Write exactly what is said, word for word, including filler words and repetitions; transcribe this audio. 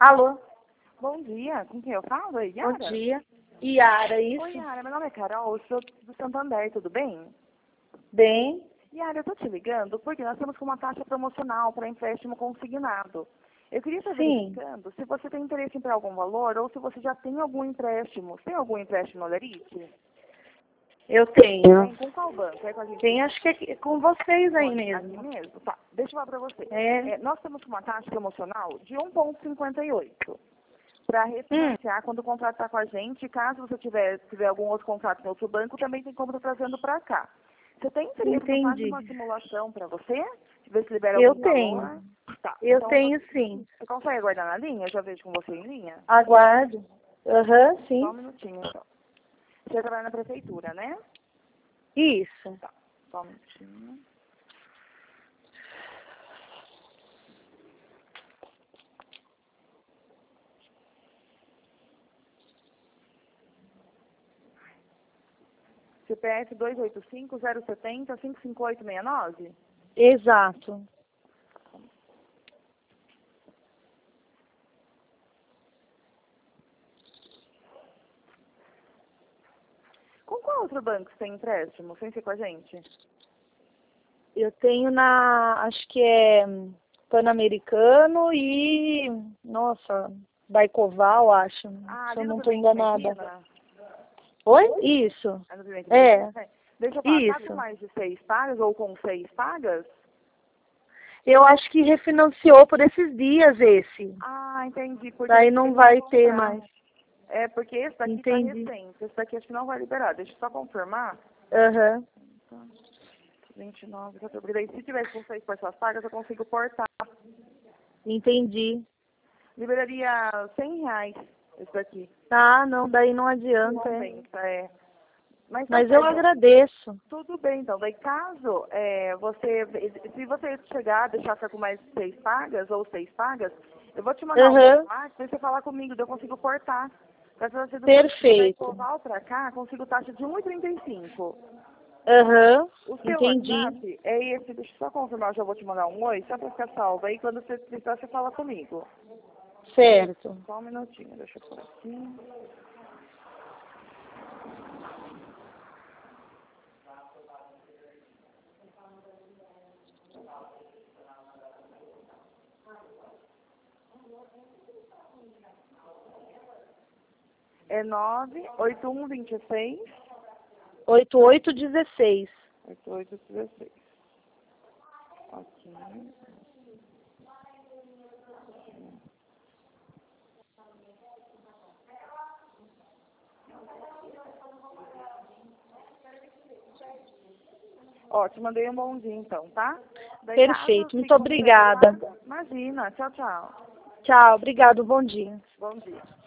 Alô? Bom dia, com quem eu falo? É Bom Yara? dia. Yara, isso? Oi, Yara, meu nome é Carol, eu sou do Santander, tudo bem? Bem? Yara, eu tô te ligando porque nós temos uma taxa promocional para empréstimo consignado. Eu queria estar Sim. verificando se você tem interesse em ter algum valor ou se você já tem algum empréstimo. Tem algum empréstimo no Lerite? Eu tenho. Tem, com qual banco? É com a gente? Tem, acho que é aqui- com vocês aí Aqui mesmo. mesmo? Tá, deixa eu falar para você. É. É, nós temos uma taxa promocional de um vírgula cinquenta e oito para Hum. refinanciar quando o contrato está com a gente. Caso você tiver, tiver algum outro contrato em outro banco, também tem como estar trazendo para cá. Você tem interesse em fazer Entendi. uma simulação para você? Ver se libera Eu algum tenho. valor? Tá, Eu então tenho você, sim. você consegue aguardar na linha? Eu já vejo com você em linha? Aguardo. Aham, Só um sim. minutinho, então. Você trabalha na prefeitura, né? Isso. Tá, só um minutinho. C P F dois oito cinco, zero sete zero, cinco cinco oito seis nove? Exato. Com qual outro banco você tem empréstimo, sem ser com a gente? Eu tenho na, acho que é Pan-Americano e, nossa, Baicoval, acho. Ah, Se eu ali no não estou Prudente enganada. Medina? Oi? Isso. É no Prudente É. Medina? É. Deixa eu falar, tá com Isso. mais de seis pagas ou com seis pagas? Eu acho que refinanciou por esses dias esse. Ah, entendi. Porque Daí esse não daqui vai não ter comprar. mais. É, porque esse daqui tá Entendi. recente. Esse daqui acho que não vai liberar. Deixa eu só confirmar. Aham. vinte e nove, quatorze. Porque daí, se tivesse com seis parcelas pagas, eu consigo portar. Entendi. Liberaria cem reais esse daqui. Tá, não, daí não Não adianta. É. compensa, é. Mas, tá Mas eu certo. agradeço. Tudo bem, então. Daí, caso é, você, se você chegar, deixar ficar com mais seis pagas ou seis pagas, eu vou te mandar um Aham. WhatsApp, se você falar comigo, daí eu consigo portar. Para você do Perfeito. Oval para cá, consigo taxa de um e trinta e cinco. Aham. O seu Entendi. WhatsApp é esse, deixa eu só confirmar, eu já vou te mandar um oi, só para ficar salvo. Aí quando você precisar, você fala comigo. Certo. Só um minutinho, deixa eu pôr aqui. É nove oito um dois seis, oito oito dezesseis. oito oito um seis. Ok. Ó, te mandei um bonzinho então, tá? Daí, Perfeito. caso Muito fique com obrigada. pressa, imagina. Tchau, tchau. Tchau. Obrigado. Bom dia. Bom dia.